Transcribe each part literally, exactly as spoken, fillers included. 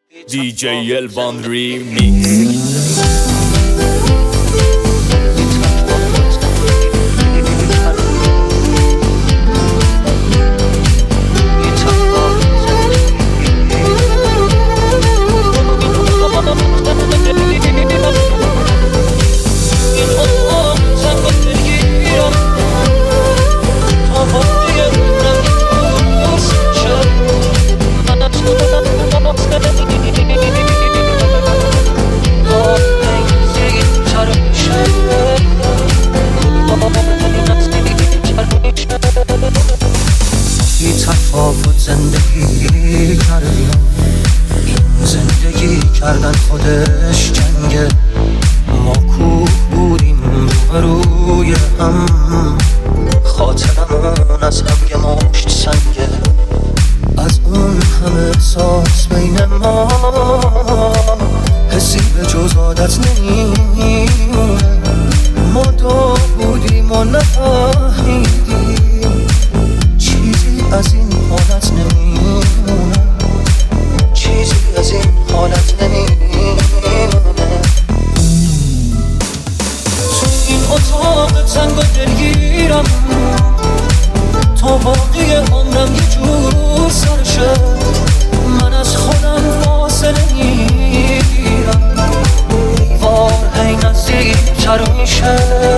دی جی الوان ریمیکس. زندگی کردیم این زندگی کردن خودش جنگه، ما کوه بودیم روبروی هم، خاطرمون از هم یه مشت سنگه، از اون همه احساس بین ما حسی به جز عادت نمیمونه، ما دو بودیم و نفهمیدیم چیزی از این حالت نمیمونه، چیزی از این حالت نمیمونه. تو این اتاق تنگ و دلگیرم تا باقی عمرم یه جور سرشه، من از خودم فاصله میگیرم، دیوار هی نزدیکتر میشه،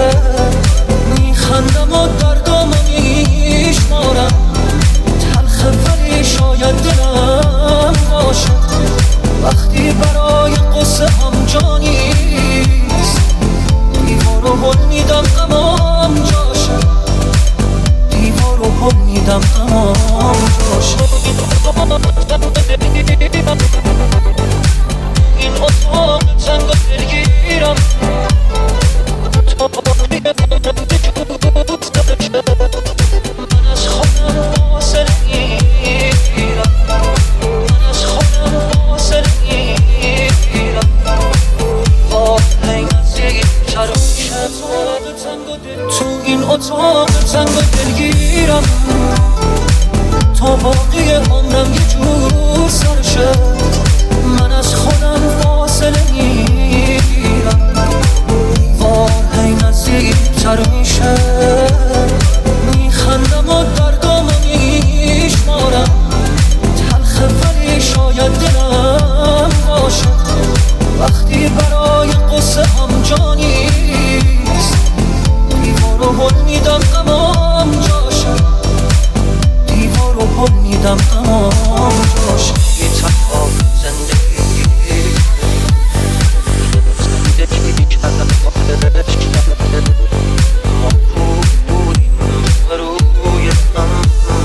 میخندم و دردامو میشمارم، تلخه ولی شاید دلم باشه وقتی برای قصه هم جا نیست، دیوارو هل میدم غمام جاشه، دیوارو هل میدم غمام جاشه. این اتاق تنگ و دلگیرم تا باقی عمرم یه جور سرشه، من از خودم فاصله میگیرم، من از خودم فاصله میگیرم، واقعی نزدیکتر میشه. تو این اتاق تنگ و دلگیرم تا باقی عمرم یه جور سرشه، من از خودم فاصله میگیرم، واقعی نزدیکتر میشه، میخندم و دردامو میشمارم، تلخه ولی شاید دلم باشه وقتی برای قصه هم جا نیست، دیوارو هل میدم غمام جاشه، دیوارو هل میدم غمام جاشه. یه تنها زندگی زندگی کردم خودش کرده، ما خوب بودیم روی هم،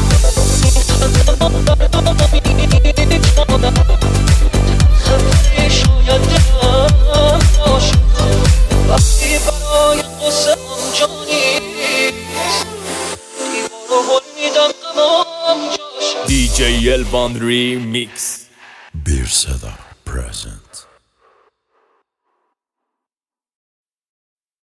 خبری شاید دلم باشه وقتی برای قصه هم جا نیست، دیوارو هل میدم غمام جاشه. دی جی الوان ریمیکس. Bir Seda present.